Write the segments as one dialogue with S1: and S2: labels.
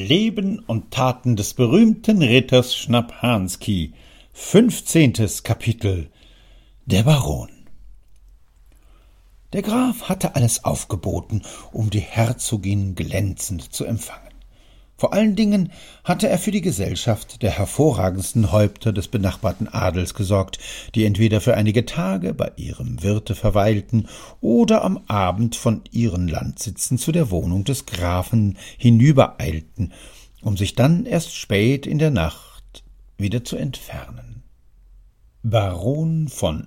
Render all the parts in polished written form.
S1: Leben und Taten des berühmten Ritters Schnapp-Hansky. 15. Kapitel. Der Baron. Der Graf hatte alles aufgeboten, um die Herzogin glänzend zu empfangen. Vor allen Dingen hatte er für die Gesellschaft der hervorragendsten Häupter des benachbarten Adels gesorgt, die entweder für einige Tage bei ihrem Wirte verweilten oder am Abend von ihren Landsitzen zu der Wohnung des Grafen hinübereilten, um sich dann erst spät in der Nacht wieder zu entfernen. Baron von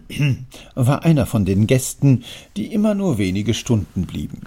S1: war einer von den Gästen, die immer nur wenige Stunden blieben.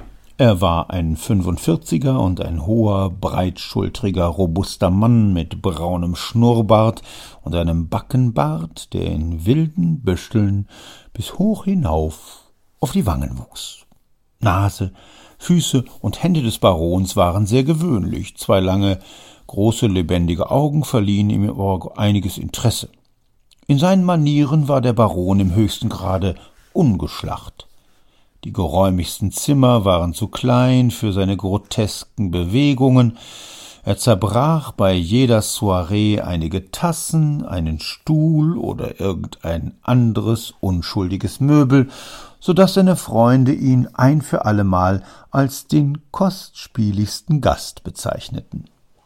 S1: Er war ein 45er und ein hoher, breitschultriger, robuster Mann mit braunem Schnurrbart und einem Backenbart, der in wilden Büscheln bis hoch hinauf auf die Wangen wuchs. Nase, Füße und Hände des Barons waren sehr gewöhnlich, zwei lange, große, lebendige Augen verliehen ihm aber einiges Interesse. In seinen Manieren war der Baron im höchsten Grade ungeschlacht. Die geräumigsten Zimmer waren zu klein für seine grotesken Bewegungen. Er zerbrach bei jeder Soiree einige Tassen, einen Stuhl oder irgendein anderes unschuldiges Möbel, so daß seine Freunde ihn ein für allemal als den kostspieligsten Gast bezeichneten.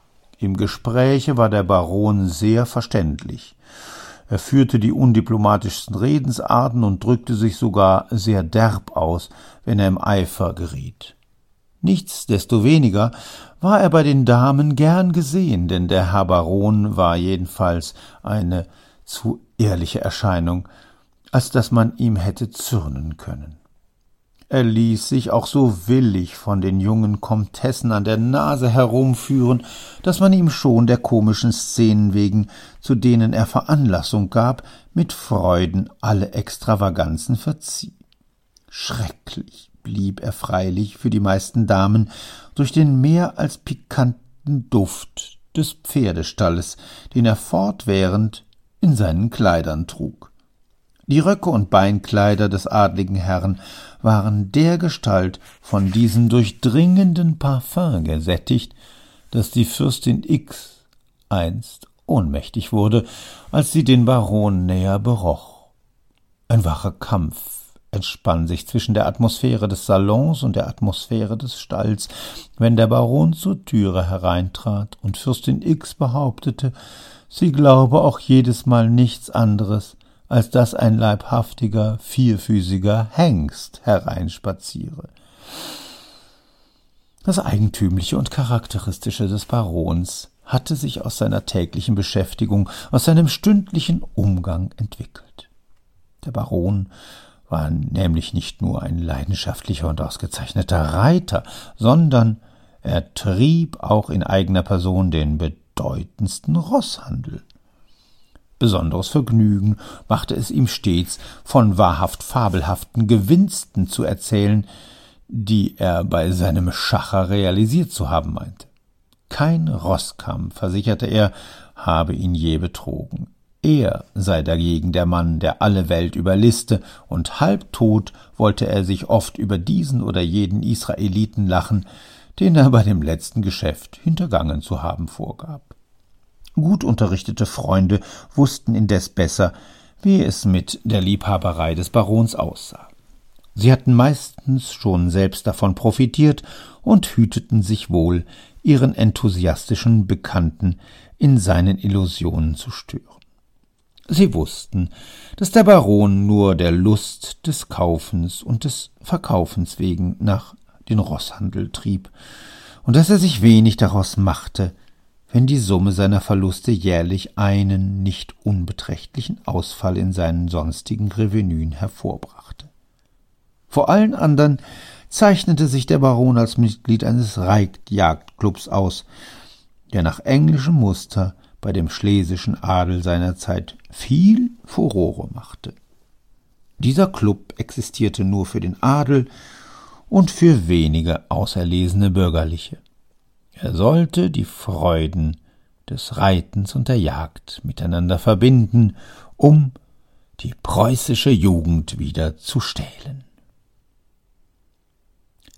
S1: Im Gespräche war der Baron sehr verständlich. Er führte die undiplomatischsten Redensarten und drückte sich sogar sehr derb aus, wenn er im Eifer geriet. Nichtsdestoweniger war er bei den Damen gern gesehen, denn der Herr Baron war jedenfalls eine zu ehrliche Erscheinung, als dass man ihm hätte zürnen können. Er ließ sich auch so willig von den jungen Komtessen an der Nase herumführen, dass man ihm schon der komischen Szenen wegen, zu denen er Veranlassung gab, mit Freuden alle Extravaganzen verzieh. Schrecklich blieb er freilich für die meisten Damen durch den mehr als pikanten Duft des Pferdestalles, den er fortwährend in seinen Kleidern trug. Die Röcke und Beinkleider des adligen Herrn waren dergestalt von diesem durchdringenden Parfum gesättigt, dass die Fürstin X einst ohnmächtig wurde, als sie den Baron näher beroch. Ein wacher Kampf entspann sich zwischen der Atmosphäre des Salons und der Atmosphäre des Stalls, wenn der Baron zur Türe hereintrat und Fürstin X behauptete, sie glaube auch jedes Mal nichts anderes, als dass ein leibhaftiger, vierfüßiger Hengst hereinspaziere. Das Eigentümliche und Charakteristische des Barons hatte sich aus seiner täglichen Beschäftigung, aus seinem stündlichen Umgang entwickelt. Der Baron war nämlich nicht nur ein leidenschaftlicher und ausgezeichneter Reiter, sondern er trieb auch in eigener Person den bedeutendsten Rosshandel. Besonderes Vergnügen machte es ihm stets, von wahrhaft fabelhaften Gewinnsten zu erzählen, die er bei seinem Schacher realisiert zu haben meinte. Kein Rosskamm, versicherte er, habe ihn je betrogen. Er sei dagegen der Mann, der alle Welt überliste, und halbtot wollte er sich oft über diesen oder jeden Israeliten lachen, den er bei dem letzten Geschäft hintergangen zu haben vorgab. Gut unterrichtete Freunde wussten indes besser, wie es mit der Liebhaberei des Barons aussah. Sie hatten meistens schon selbst davon profitiert und hüteten sich wohl, ihren enthusiastischen Bekannten in seinen Illusionen zu stören. Sie wussten, dass der Baron nur der Lust des Kaufens und des Verkaufens wegen nach den Rosshandel trieb und dass er sich wenig daraus machte, wenn die Summe seiner Verluste jährlich einen nicht unbeträchtlichen Ausfall in seinen sonstigen Revenuen hervorbrachte. Vor allen anderen zeichnete sich der Baron als Mitglied eines Reitjagdclubs aus, der nach englischem Muster bei dem schlesischen Adel seiner Zeit viel Furore machte. Dieser Club existierte nur für den Adel und für wenige auserlesene Bürgerliche. Er sollte die Freuden des Reitens und der Jagd miteinander verbinden, um die preußische Jugend wieder zu stählen.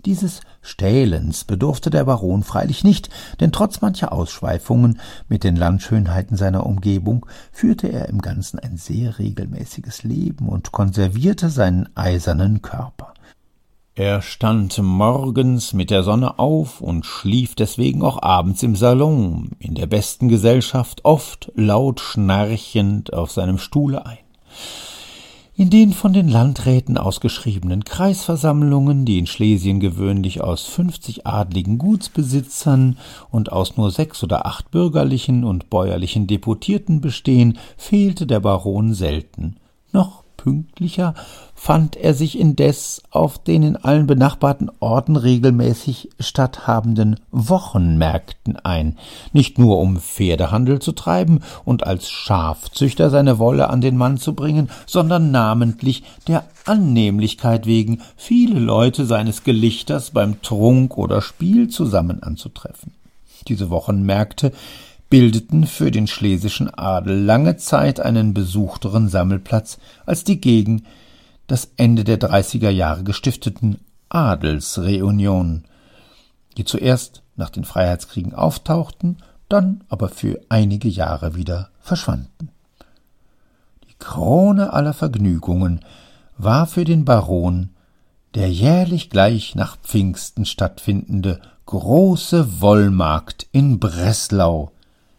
S1: Dieses Stählens bedurfte der Baron freilich nicht, denn trotz mancher Ausschweifungen mit den Landschönheiten seiner Umgebung führte er im Ganzen ein sehr regelmäßiges Leben und konservierte seinen eisernen Körper. Er stand morgens mit der Sonne auf und schlief deswegen auch abends im Salon, in der besten Gesellschaft, oft laut schnarchend auf seinem Stuhle ein. In den von den Landräten ausgeschriebenen Kreisversammlungen, die in Schlesien gewöhnlich aus 50 adligen Gutsbesitzern und aus nur 6 oder 8 bürgerlichen und bäuerlichen Deputierten bestehen, fehlte der Baron selten. Noch pünktlicher fand er sich indes auf den in allen benachbarten Orten regelmäßig statthabenden Wochenmärkten ein, nicht nur um Pferdehandel zu treiben und als Schafzüchter seine Wolle an den Mann zu bringen, sondern namentlich der Annehmlichkeit wegen viele Leute seines Gelichters beim Trunk oder Spiel zusammen anzutreffen. Diese Wochenmärkte bildeten für den schlesischen Adel lange Zeit einen besuchteren Sammelplatz als die gegen das Ende der 30er Jahre gestifteten Adelsreunionen, die zuerst nach den Freiheitskriegen auftauchten, dann aber für einige Jahre wieder verschwanden. Die Krone aller Vergnügungen war für den Baron der jährlich gleich nach Pfingsten stattfindende große Wollmarkt in Breslau.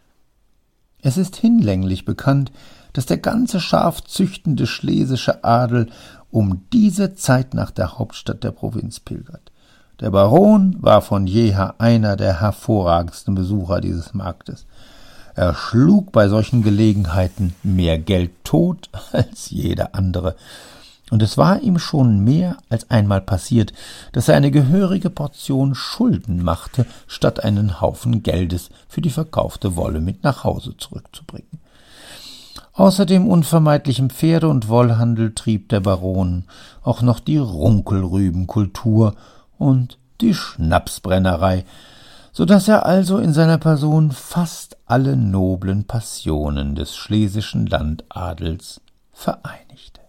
S1: Es ist hinlänglich bekannt, dass der ganze schafzüchtende schlesische Adel um diese Zeit nach der Hauptstadt der Provinz pilgert. Der Baron war von jeher einer der hervorragendsten Besucher dieses Marktes. Er schlug bei solchen Gelegenheiten mehr Geld tot als jeder andere, und es war ihm schon mehr als einmal passiert, dass er eine gehörige Portion Schulden machte, statt einen Haufen Geldes für die verkaufte Wolle mit nach Hause zurückzubringen. Außer dem unvermeidlichen Pferde- und Wollhandel trieb der Baron auch noch die Runkelrübenkultur und die Schnapsbrennerei, so daß er also in seiner Person fast alle noblen Passionen des schlesischen Landadels vereinigte.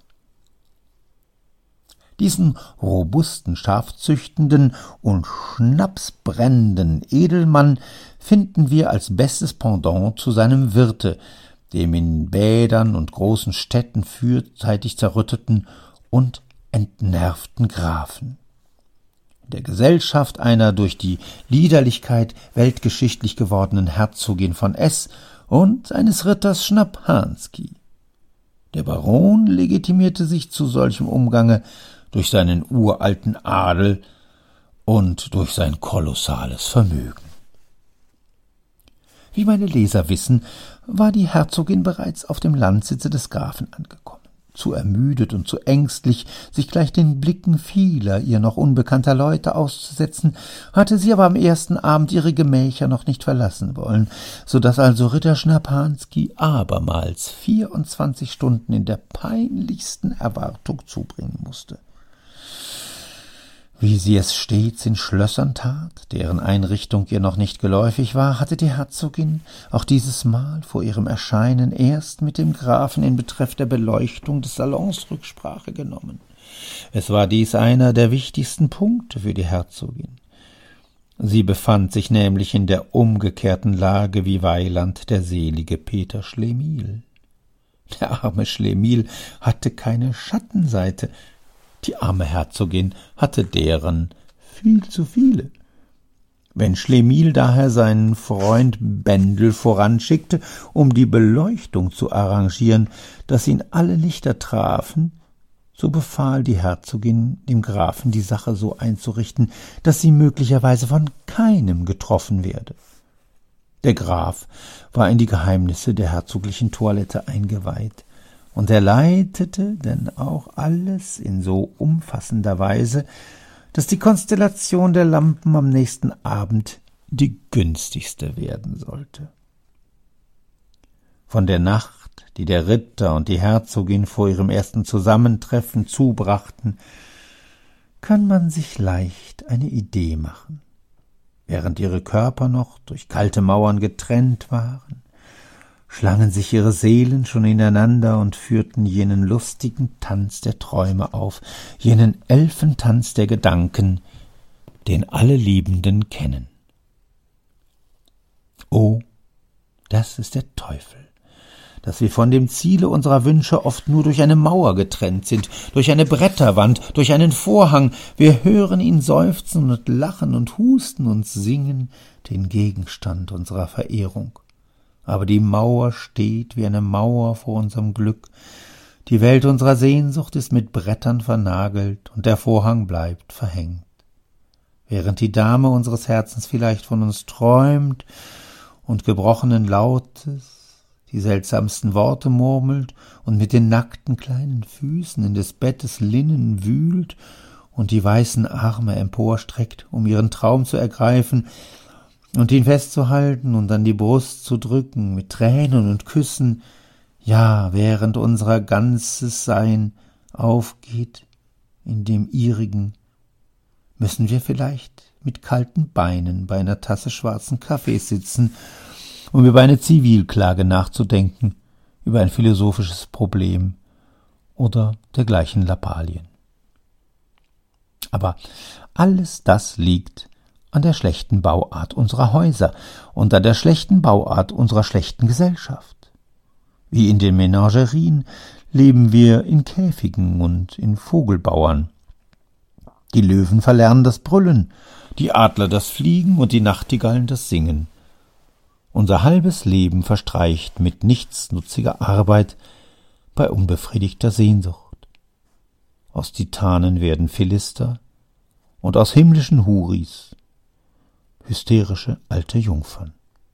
S1: Diesen robusten, schafzüchtenden und schnapsbrennenden Edelmann finden wir als bestes Pendant zu seinem Wirte, dem in Bädern und großen Städten frühzeitig zerrütteten und entnervten Grafen. In der Gesellschaft einer durch die Liederlichkeit weltgeschichtlich gewordenen Herzogin von S. und seines Ritters Schnaphanski. Der Baron legitimierte sich zu solchem Umgange durch seinen uralten Adel und durch sein kolossales Vermögen. Wie meine Leser wissen, war die Herzogin bereits auf dem Landsitze des Grafen angekommen. Zu ermüdet und zu ängstlich, sich gleich den Blicken vieler ihr noch unbekannter Leute auszusetzen, hatte sie aber am ersten Abend ihre Gemächer noch nicht verlassen wollen, so daß also Ritter Schnaphanski abermals 24 Stunden in der peinlichsten Erwartung zubringen musste. Wie sie es stets in Schlössern tat, deren Einrichtung ihr noch nicht geläufig war, hatte die Herzogin auch dieses Mal vor ihrem Erscheinen erst mit dem Grafen in Betreff der Beleuchtung des Salons Rücksprache genommen. Es war dies einer der wichtigsten Punkte für die Herzogin. Sie befand sich nämlich in der umgekehrten Lage wie Weiland der selige Peter Schlemihl. Der arme Schlemihl hatte keine Schattenseite, die arme Herzogin hatte deren viel zu viele. Wenn Schlemihl daher seinen Freund Bendel voranschickte, um die Beleuchtung zu arrangieren, dass ihn alle Lichter trafen, so befahl die Herzogin dem Grafen, die Sache so einzurichten, dass sie möglicherweise von keinem getroffen werde. Der Graf war in die Geheimnisse der herzoglichen Toilette eingeweiht, und er leitete denn auch alles in so umfassender Weise, dass die Konstellation der Lampen am nächsten Abend die günstigste werden sollte. Von der Nacht, die der Ritter und die Herzogin vor ihrem ersten Zusammentreffen zubrachten, kann man sich leicht eine Idee machen. Während ihre Körper noch durch kalte Mauern getrennt waren, schlangen sich ihre Seelen schon ineinander und führten jenen lustigen Tanz der Träume auf, jenen Elfentanz der Gedanken, den alle Liebenden kennen. Oh, das ist der Teufel, dass wir von dem Ziele unserer Wünsche oft nur durch eine Mauer getrennt sind, durch eine Bretterwand, durch einen Vorhang. Wir hören ihn seufzen und lachen und husten und singen den Gegenstand unserer Verehrung. Aber die Mauer steht wie eine Mauer vor unserem Glück. Die Welt unserer Sehnsucht ist mit Brettern vernagelt und der Vorhang bleibt verhängt. Während die Dame unseres Herzens vielleicht von uns träumt und gebrochenen Lautes die seltsamsten Worte murmelt und mit den nackten kleinen Füßen in des Bettes Linnen wühlt und die weißen Arme emporstreckt, um ihren Traum zu ergreifen und ihn festzuhalten und an die Brust zu drücken mit Tränen und Küssen, ja, während unser ganzes Sein aufgeht in dem ihrigen, müssen wir vielleicht mit kalten Beinen bei einer Tasse schwarzen Kaffees sitzen, um über eine Zivilklage nachzudenken, über ein philosophisches Problem oder dergleichen Lappalien. Aber alles das liegt an der schlechten Bauart unserer Häuser und an der schlechten Bauart unserer schlechten Gesellschaft. Wie in den Menagerien leben wir in Käfigen und in Vogelbauern. Die Löwen verlernen das Brüllen, die Adler das Fliegen und die Nachtigallen das Singen. Unser halbes Leben verstreicht mit nichtsnutziger Arbeit bei unbefriedigter Sehnsucht. Aus Titanen werden Philister und aus himmlischen Huris hysterische alte Jungfern.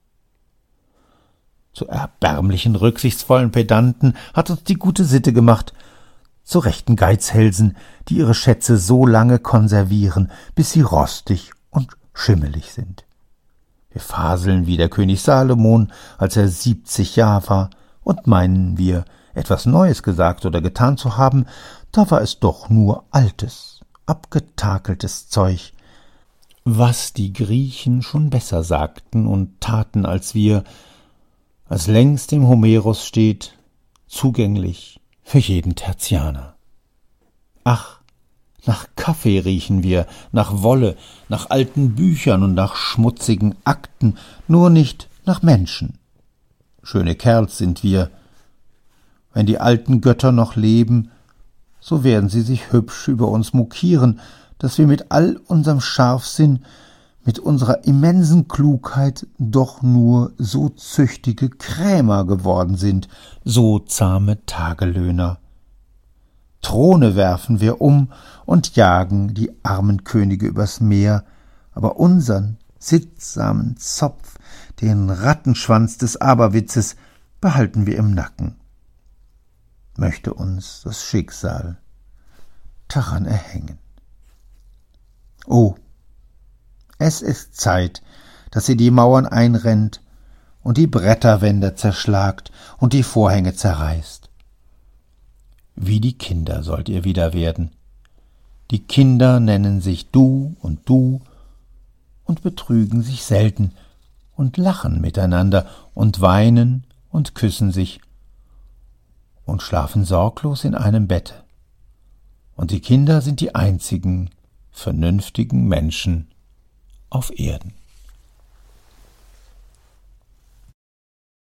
S1: Zu erbärmlichen, rücksichtsvollen Pedanten hat uns die gute Sitte gemacht, zu rechten Geizhälsen, die ihre Schätze so lange konservieren, bis sie rostig und schimmelig sind. Wir faseln wie der König Salomon, als er 70 Jahre war, und meinen wir, etwas Neues gesagt oder getan zu haben, da war es doch nur altes, abgetakeltes Zeug, was die Griechen schon besser sagten und taten als wir, als längst im Homerus steht, zugänglich für jeden Tertianer. Ach, nach Kaffee riechen wir, nach Wolle, nach alten Büchern und nach schmutzigen Akten, nur nicht nach Menschen. Schöne Kerls sind wir. Wenn die alten Götter noch leben, so werden sie sich hübsch über uns mokieren, dass wir mit all unserem Scharfsinn, mit unserer immensen Klugheit doch nur so züchtige Krämer geworden sind, so zahme Tagelöhner. Throne werfen wir um und jagen die armen Könige übers Meer, aber unsern sittsamen Zopf, den Rattenschwanz des Aberwitzes, behalten wir im Nacken. Möchte uns das Schicksal daran erhängen. Oh, es ist Zeit, dass ihr die Mauern einrennt und die Bretterwände zerschlagt und die Vorhänge zerreißt. Wie die Kinder sollt ihr wieder werden. Die Kinder nennen sich du und betrügen sich selten und lachen miteinander und weinen und küssen sich und schlafen sorglos in einem Bette. Und die Kinder sind die einzigen vernünftigen Menschen auf Erden.